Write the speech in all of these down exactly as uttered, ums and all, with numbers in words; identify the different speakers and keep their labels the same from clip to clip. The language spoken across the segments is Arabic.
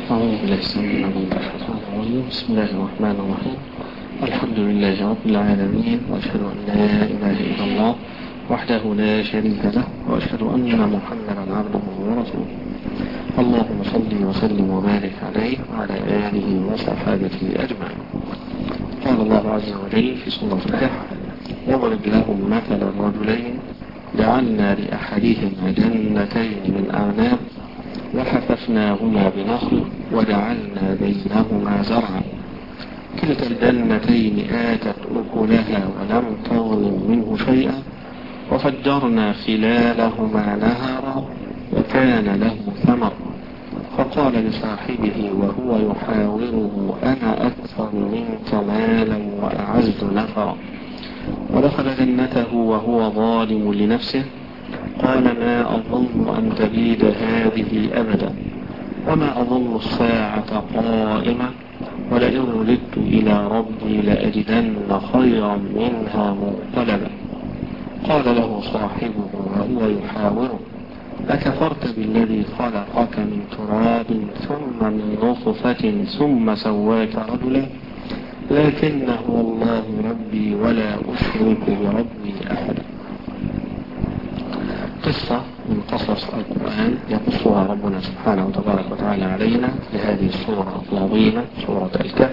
Speaker 1: أعوذ بالله السميع العليم من الشيطان الرجيم. بسم الله الرحمن الرحيم. الحمد لله رب العالمين، وأشهد أن لا إله إلا الله وحده لا شريك له، وأشهد أن محمدا عبده ورسوله. اللهم صل وسلم وبارك عليه وعلى آله وصحابته أجمعين. قال الله عز وجل في سورة الكهف: واضرب لهم مثل الرجلين جعلنا لأحدهما جنتين من أعناب وحففناهما بنخل وجعلنا بينهما زرعا كلتا الجنتين آتت أكلها ولم تظلم منه شيئا وفجرنا خلالهما نهرا وكان له ثمر فقال لصاحبه وهو يحاوره أنا أكثر منك مالا وأعز نفرا ودخل جنته وهو ظالم لنفسه قال ما أظن أن تبيد هذه أبدا وما أظن الساعة قائمة ولئن رددت إلى ربي لأجدن خيرا منها منقلبا قال له صاحبه وهو يحاوره أكفرت بالذي خلقك من تراب ثم من نطفة ثم سواك رجلا لكنه الله ربي ولا أشرك بربي أحدا. قصة من قصص القرآن يقصها ربنا سبحانه وتبارك وتعالى علينا لهذه السورة العظيمة سورة الكهف،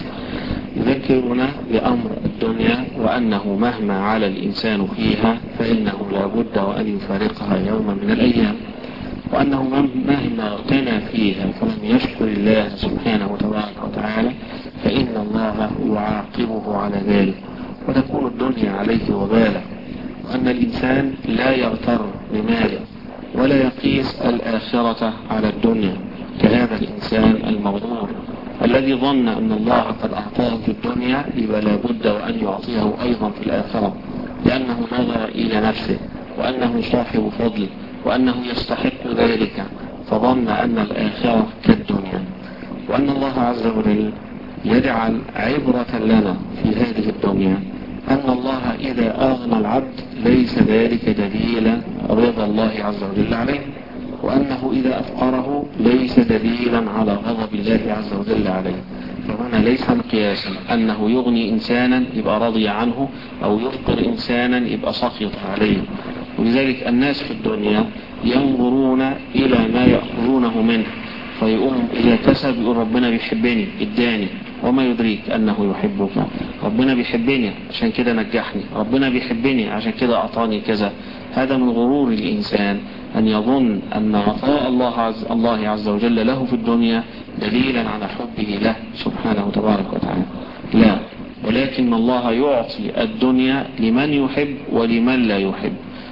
Speaker 1: يذكرنا بأمر الدنيا وأنه مهما على الإنسان فيها فإنه لا بد وأن يفارقها يوما من الأيام، وأنه مهما اغتنى فيها فلم يشكر الله سبحانه وتبارك وتعالى فإن الله يعاقبه على ذلك وتكون الدنيا عليه وبالا، وأن الإنسان لا يغتر بماله ولا يقيس الآخرة على الدنيا كهذا الإنسان المغرور الذي ظن أن الله قد أعطاه في الدنيا يبقى لا بد وأن يعطيه أيضا في الآخرة، لأنه نظر إلى نفسه وأنه صاحب فضل وأنه يستحق ذلك فظن أن الآخرة كالدنيا، وأن الله عز وجل يجعل عبرة لنا في هذه الدنيا أن الله إذا أغنى العبد ليس ذلك دليلا رضا الله عز وجل عليه، وأنه إذا أفقره ليس دليلا على غضب الله عز وجل عليه. فهنا ليس مقياسا أنه يغني إنسانا يبقى رضي عنه أو يفقر إنسانا يبقى سخط عليه. ولذلك الناس في الدنيا ينظرون إلى ما يأخذونه منه فيقوم إذا كسب يقول ربنا بيحبني اداني، وما يدريك أنه يحبك. ربنا بيحبني عشان كده نجحني، ربنا بيحبني عشان كده أعطاني كذا. هذا من غرور الإنسان أن يظن أن عطاء الله عز, الله عز وجل له في الدنيا دليلا على حبه له سبحانه وتبارك وتعالى. لا، ولكن الله يعطي الدنيا لمن يحب ولمن لا يحب،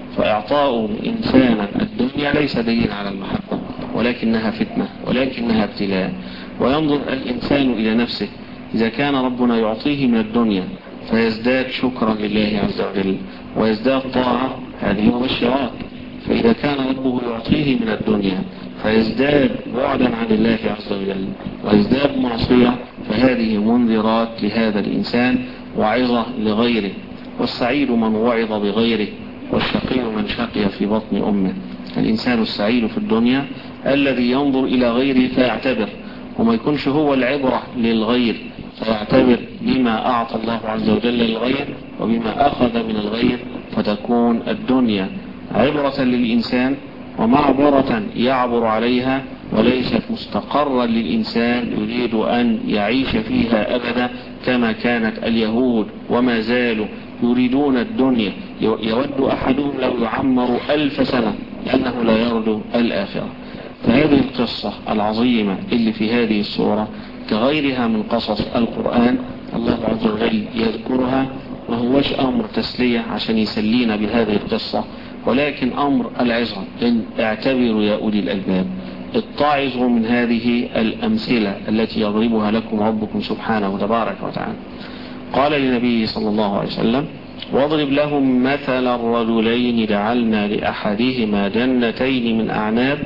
Speaker 1: فإعطاء إنسانا الدنيا ليس دليل على المحبة ولكنها فتنة ولكنها ابتلاء. وينظر الإنسان إلى نفسه إذا كان ربنا يعطيه من الدنيا فيزداد شكرا لله عز وجل ويزداد طاعة، هذه مبشرات. فإذا كان ربه يعطيه من الدنيا فيزداد بعدا عن الله عز وجل ويزداد معصية، فهذه منذرات لهذا الإنسان وعظة لغيره. والسعيد من وعظ بغيره والشقي من شقي في بطن أمه. الإنسان السعيد في الدنيا الذي ينظر إلى غيره فيعتبر وما يكونش هو العبرة للغير، فيعتبر بما أعطى الله عز وجل للغير وبما أخذ من الغير، فتكون الدنيا عبرة للإنسان ومعبرة يعبر عليها وليست مستقرا للإنسان يريد أن يعيش فيها أبدا كما كانت اليهود وما زالوا يريدون الدنيا. يود أحدهم لو يعمر ألف سنة لأنه لا يرجو الآخرة. فهذه القصة العظيمة اللي في هذه السورة كغيرها من قصص القرآن الله عز وجل يذكرها، ما هوش أمر تسلية عشان يسلينا بهذه القصة، ولكن أمر العظة. إن اعتبروا يا أولي الألباب، اتعظوا من هذه الأمثلة التي يضربها لكم ربكم سبحانه وتبارك وتعالى. قال لنبيه صلى الله عليه وسلم واضرب لهم مثل الرجلين جعلنا لأحدهما جنتين من أعناب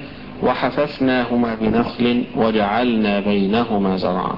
Speaker 1: وحففناهما بنخل وجعلنا بينهما زرعا.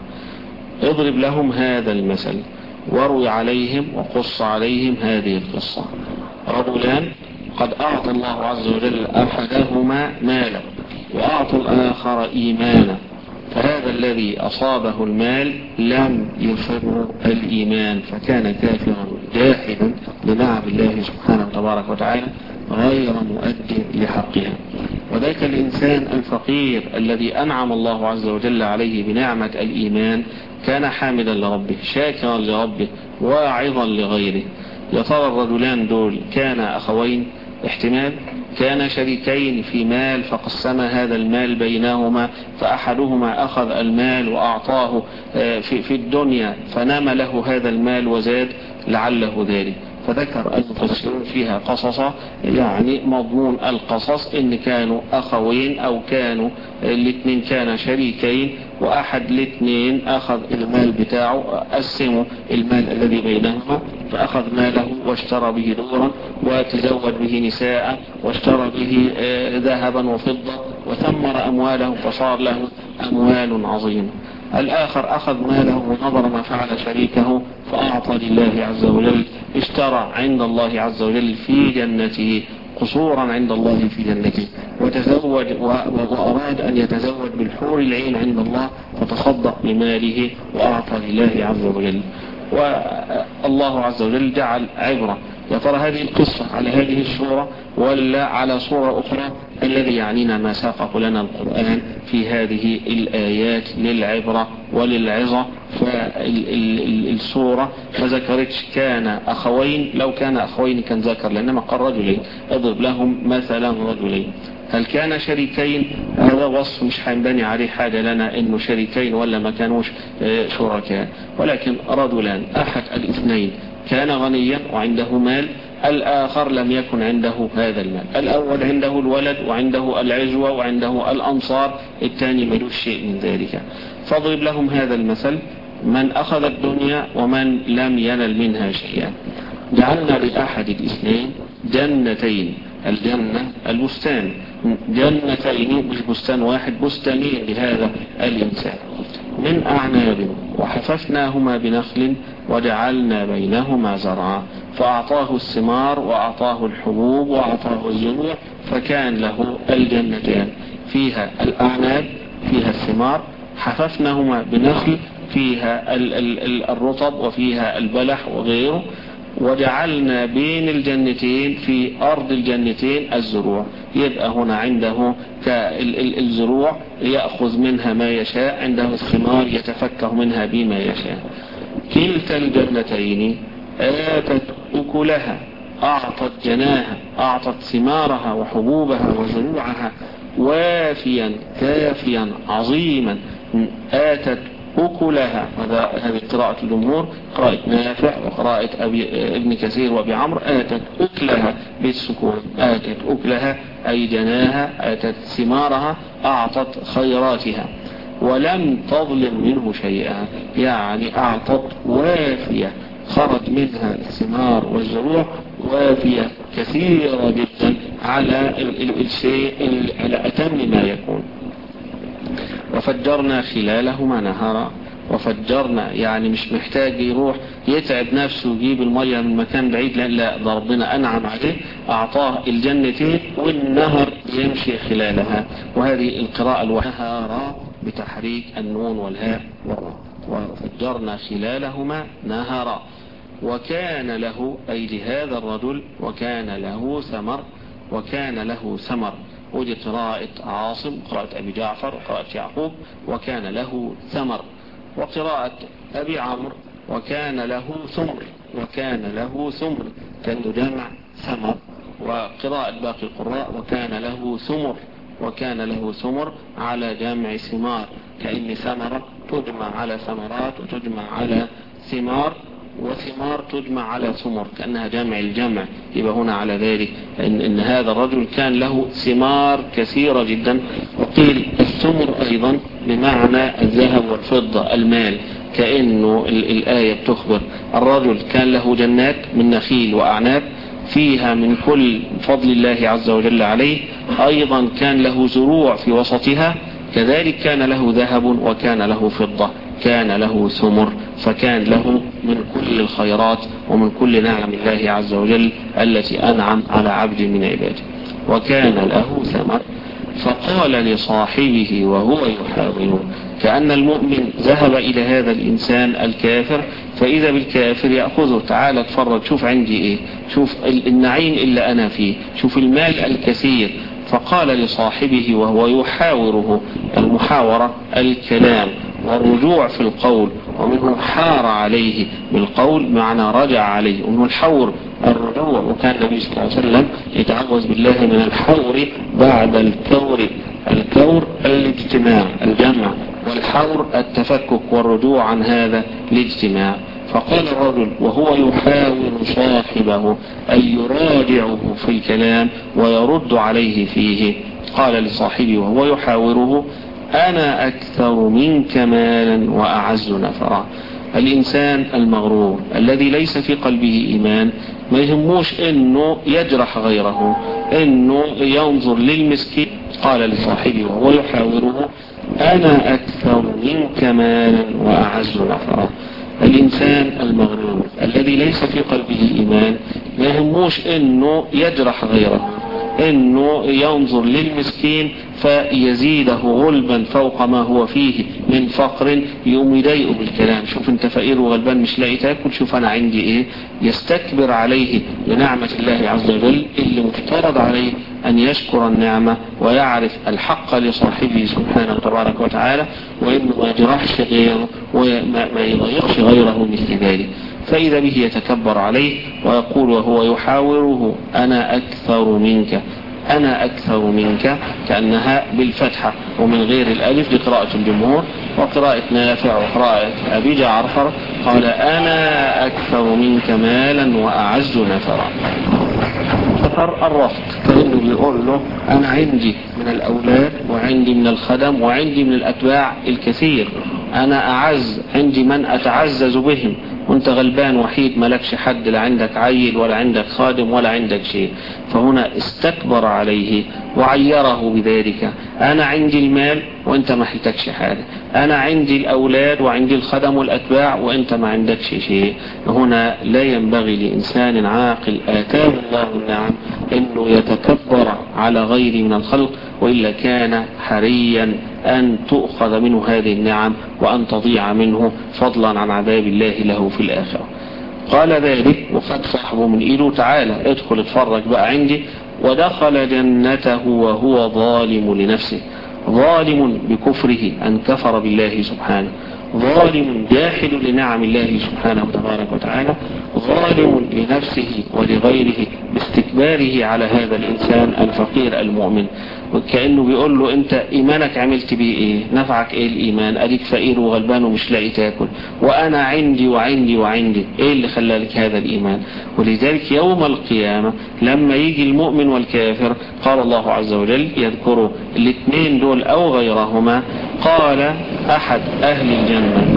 Speaker 1: اضرب لهم هذا المثل وروي عليهم وقص عليهم هذه القصة. رجلان قد أعطى الله عز وجل أحدهما مالا وأعطى الآخر إيمانا، فهذا الذي أصابه المال لم يفر الإيمان، فكان كافرا جاحدا لنعم الله سبحانه تبارك وتعالى غير مؤد لحقها. وذاك الإنسان الفقير الذي أنعم الله عز وجل عليه بنعمة الإيمان كان حامدا لربه شاكرا لربه واعظا لغيره. يا ترى الرجلان دول كان أخوين؟ احتمال. كان شريكين في مال فقسم هذا المال بينهما، فأحدهما أخذ المال وأعطاه في, في الدنيا فنام له هذا المال وزاد لعله ذلك. فذكر المفسرون فيها قصصا، يعني مضمون القصص ان كانوا اخوين او كانوا الاثنين كان شريكين، واحد الاثنين اخذ المال بتاعه، قسموا المال الذي بينهما، فاخذ ماله واشترى به دورا وتزوج به نساء واشترى به ذهبا وفضة وثمر امواله فصار له اموال عظيمة. الآخر أخذ ماله ونظر ما فعل شريكه فأعطى لله عز وجل، اشترى عند الله عز وجل في جنته قصورا عند الله في جنته، وتزوج وأراد أن يتزوج بالحور العين عند الله فتصدق بماله وأعطى لله عز وجل. والله عز وجل جعل عبرة. يا ترى هذه القصة على هذه الصورة ولا على صورة أخرى؟ الذي يعنينا ما ساقه لنا القرآن في هذه الآيات للعبرة وللعظة. فالصورة ما ذكرتش كان أخوين، لو كان أخوين كان ذكر، لأنما قال رجلين، اضرب لهم مثلا رجلين. هل كان شريكين؟ هذا وصف مش هينبني عليه حاجة لنا انه شريكين ولا ما كانوش شركاء، ولكن رجلان احد الاثنين كان غنيا وعنده مال، الآخر لم يكن عنده هذا المال. الأول عنده الولد وعنده العزوة وعنده الأنصار، الثاني ملوش شيء من ذلك. فاضرب لهم هذا المثل، من أخذ الدنيا ومن لم ينل منها شيئا. جعلنا لأحد الاثنين جنتين، الجنة البستان، جنتين مش بستان واحد، بستانين لهذا الإنسان، من أعناب وحففناهما بنخل وجعلنا بينهما زرعا، فأعطاه الثمار وأعطاه الحبوب وأعطاه الزروع، فكان له الجنتان فيها الأعناب فيها الثمار، حففناهما بنخل فيها الرطب وفيها البلح وغيره، وجعلنا بين الجنتين في أرض الجنتين الزروع. يبقى هنا عنده الزروع يأخذ منها ما يشاء، عنده الثمار يتفكه منها بما يشاء. كلتا الجنتين آتت أكلها، أعطت جناها، أعطت ثمارها وحبوبها وزروعها وافيا كافيا عظيما. آتت أكلها، هذه قراءة الجمهور، قراءة نافع وقراءة أبي ابن كثير وابي عمرو، آتت أكلها بالسكون. آتت أكلها أي جناها، آتت ثمارها، أعطت خيراتها، ولم تظلم منه شيئا، يعني أعطت وافية، خرج منها الثمار والزروع وافية كثيرة جدا على الشيء على أتم ما يكون. وفجرنا خلالهما نهرا، وفجرنا يعني مش محتاج يروح يتعب نفسه ويجيب المية من مكان بعيد، لا لا، ده ربنا أنعم عليه، أعطاه الجنتين والنهر يمشي خلالها. وهذه القراءة الوهارة بتحريك النون والهاء والراء. وفجرنا خلالهما نهرا، وكان له أي لهذا الرجل وكان له ثمر، وكان له ثمر. ودي قراءة عاصم، قراءة أبي جعفر، قراءة يعقوب، وكان له ثمر. وقراءة أبي عمرو وكان له ثمر، وكان له ثمر، كان جمع ثمر. وقراءة باقي القراء وكان له ثمر، وكان له ثمر على جمع ثمار، كأن ثمرة تجمع على ثمرات وتجمع على ثمار، وثمار تجمع على ثمر، كأنها جمع الجمع. يبقى هنا على ذلك إن, إن هذا الرجل كان له ثمار كثيرة جدا. وقيل الثمر أيضا بمعنى الذهب والفضة، المال، كأنه الآية بتخبر الرجل كان له جنات من نخيل وأعناب فيها من كل فضل الله عز وجل عليه، أيضا كان له زروع في وسطها، كذلك كان له ذهب وكان له فضة، كان له ثمر، فكان له من كل الخيرات ومن كل نعم الله عز وجل التي أنعم على عبد من عباده. وكان له ثمر، فقال لصاحبه وهو يحاوره، كأن المؤمن ذهب إلى هذا الإنسان الكافر فإذا بالكافر يأخذه، تعال اتفرج شوف عندي إيه، شوف النعيم اللي أنا فيه، شوف المال الكثير. فقال لصاحبه وهو يحاوره، المحاورة الكلام والرجوع في القول، ومنه حار عليه بالقول معنى رجع عليه، ومنه الحور الرجوع، وكان النبي صلى الله عليه وسلم يتعوذ بالله من الحور بعد الكور. الكور الاجتماع الجمع، والحور التفكك والرجوع عن هذا الاجتماع. فقال الرجل وهو يحاور صاحبه أي يراجعه في الكلام ويرد عليه فيه، قال لصاحبه وهو يحاوره أنا أكثر منك مالا وأعز نفرا. الإنسان المغرور الذي ليس في قلبه إيمان ما يهموش إنه يجرح غيره، إنه ينظر للمسكين. قال لصاحبه وهو يحاوره أنا أكثر منك مالا وأعز نفرا. الإنسان المغرور الذي ليس في قلبه إيمان ما يهموش إنه يجرح غيره، إنه ينظر للمسكين فيزيده غلبا فوق ما هو فيه من فقر، يقوم يضايقه بالكلام، شوف انت فقير وغلبان مش لاقي تاكل، شوف انا عندي ايه. يستكبر عليه لنعمة الله عز وجل اللي مفترض عليه ان يشكر النعمة ويعرف الحق لصاحبه سبحانه وتبارك وتعالى، وانه ما يجرحش غيره وما يضيقش غيره مثل ذلك. فإذا به يتكبر عليه ويقول وهو يحاوره أنا أكثر منك، أنا أكثر منك، كأنها بالفتحة ومن غير الألف لقراءة الجمهور، وقراءة نافع وقراءة أبي جعفر قال أنا أكثر منك مالا وأعز نفرا. نفر الرفض، كأنه بيقول له أنا عندي من الأولاد وعندي من الخدم وعندي من الأتباع الكثير، أنا أعز، عندي من أتعزز بهم، وانت غلبان وحيد ملكش حد، لا عندك عيل ولا عندك خادم ولا عندك شيء. فهنا استكبر عليه وعيره بذلك، انا عندي المال وانت ما حلتكش حاجة، انا عندي الاولاد وعندي الخدم والاتباع وانت ما عندكش شيء. هنا لا ينبغي لانسان عاقل اتاه الله النعم انه يتكبر على غيره من الخلق، وإلا كان حريا أن تؤخذ منه هذه النعم وأن تضيع منه فضلا عن عذاب الله له في الآخرة. قال ذلك وقد صاحبه من إيده تعالى ادخل اتفرج بقى عندي، ودخل جنته وهو ظالم لنفسه، ظالم بكفره أن كفر بالله سبحانه، ظالم جاحد لنعم الله سبحانه وتبارك وتعالى، ظالم لنفسه ولغيره باستكباره على هذا الإنسان الفقير المؤمن. وكأنه بيقول له انت ايمانك عملت بيه ايه، نفعك ايه الايمان، اديك فقير وغلبان ومش لاقي تاكل، وانا عندي وعندي وعندي، ايه اللي خلالك هذا الايمان. ولذلك يوم القيامة لما يجي المؤمن والكافر قال الله عز وجل يذكروا الاثنين دول او غيرهما، قال احد اهل الجنة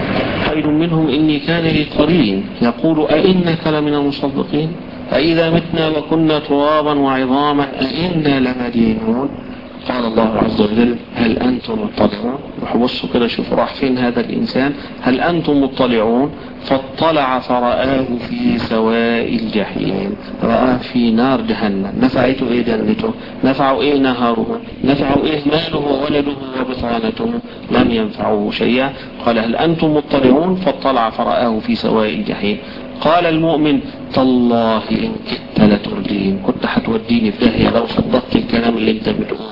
Speaker 1: خير منهم اني كان لي قرين يقول ائنك لمن المصدقين أإذا متنا وكنا ترابا وعظاما أئنا لمدينون. قال الله عز وجل هل أنتم مطلعون، وحبصوا كده شوفوا راح فين هذا الإنسان، هل أنتم مطلعون. فاطلع فرآه في سواء الجحيم، رآه في نار جهنم. نفعته ايه جنته، نفعه ايه نهاره، نفعه ايه ماله وولده وبطانته، لم ينفعه شيئا. قال هل أنتم مطلعون، فاطلع فرآه في سواء الجحيم. قال المؤمن تالله إن كدت لتردين، كنت هتوديني في داهية لو صدقت الكلام اللي انت بتقوله،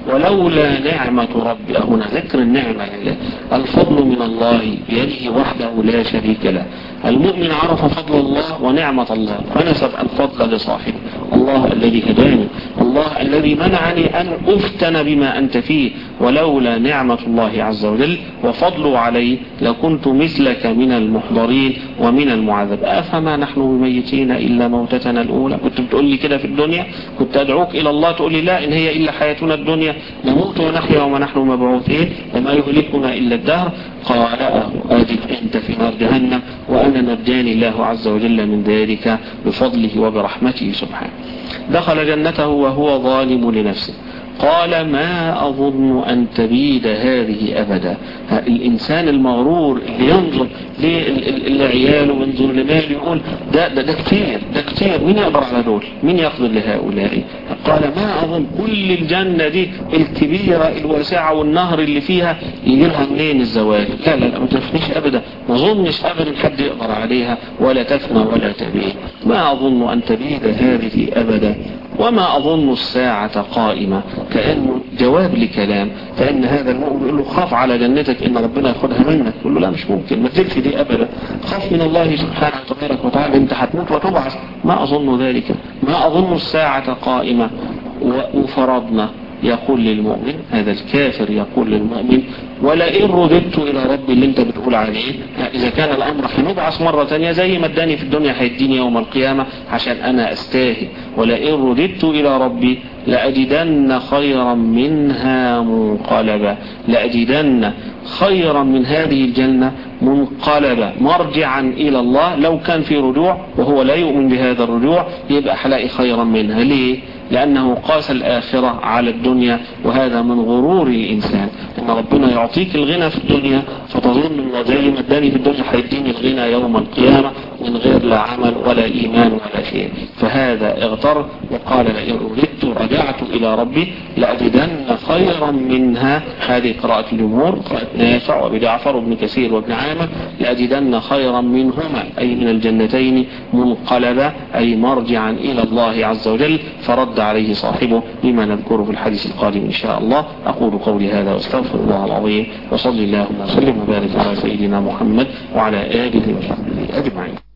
Speaker 1: ولولا نعمة ربي. هنا ذكر النعمة لله، الفضل من الله بيده وحده لا شريك له. المؤمن عرف فضل الله ونعمة الله فنسب الفضل لصاحبه، الله الذي هداني، الله الذي منعني أن أفتن بما أنت فيه، ولولا نعمة الله عز وجل وفضله علي لكنت مثلك من المحضرين ومن المعذب. أفما نحن بميتين إلا موتتنا الأولى. كنت بتقول لي كده في الدنيا، كنت أدعوك إلى الله تقول لي لا إن هي إلا حياتنا الدنيا نموت ونحيا وما نحن مبعوثين وما يهلكنا إلا الدهر. قال أجد أنت في نار جهنم وأنا نجاني الله عز وجل من ذلك بفضله وبرحمته سبحانه. دخل جنته وهو ظالم لنفسه. قال ما أظن أن تبيد هذه أبدا. الإنسان المغرور اللي ينظر لعياله وينظر لماله يقول ده, ده, ده كتير ده كتير، مين يقدر على دول؟ مين يقدر لهؤلاء؟ قال ما أظن كل الجنة دي الكبيرة الواسعة والنهر اللي فيها يجي لها منين الزواج؟ لا لا لا ما تفنيش أبدا، ما أظنش أبدا حد يقدر عليها ولا تفنى ولا تبيد. ما أظن أن تبيد هذه أبدا وما أظن الساعة قائمة، كأنه جواب لكلام. فإن هذا المؤمن يقول له خاف على جنتك إن ربنا ياخدها منك، يقول له لا مش ممكن، ما تزلش دي أبدا، خاف من الله سبحانه وتبارك وتعالى، أنت هتموت وتبعث. ما أظن ذلك، ما أظن الساعة قائمة. وفرضنا يقول للمؤمن، هذا الكافر يقول للمؤمن ولئن رددت إلى ربي اللي انت بتقول عليه، إذا كان الأمر هنبعث مرة تانية زي ما اداني في الدنيا هيديني يوم القيامة عشان أنا أستاهل، ولئن رددت إلى ربي لأجدن خيرا منها منقلبا، لأجدن خيرا من هذه الجنة منقلبا مرجعا إلى الله. لو كان في رجوع وهو لا يؤمن بهذا الرجوع يبقى حلاقي خيرا منها. ليه؟ لأنه قاس الآخرة على الدنيا، وهذا من غرور الإنسان، إن ربنا يعطيك الغنى في الدنيا فتظن إنه زي ما اداني في الدنيا هيديني الغنى يوم القيامة من غير لا عمل ولا إيمان ولا شيء. فهذا اغتر وقال لئن رددت رجعت إلى ربي لأجدن خيرا منها. هذه قراءة الجمهور، قراءة نافع وابي جعفر وابن كثير وابن عامر، لأجدن خيرا منهما أي من الجنتين منقلبا أي مرجعا إلى الله عز وجل. فرد عليه صاحبه بما نذكره في الحديث القادم إن شاء الله. أقول قولي هذا واستغفر الله العظيم، وصلي اللهم وسلم وبارك على سيدنا محمد وعلى آله وصحبه أجمعين.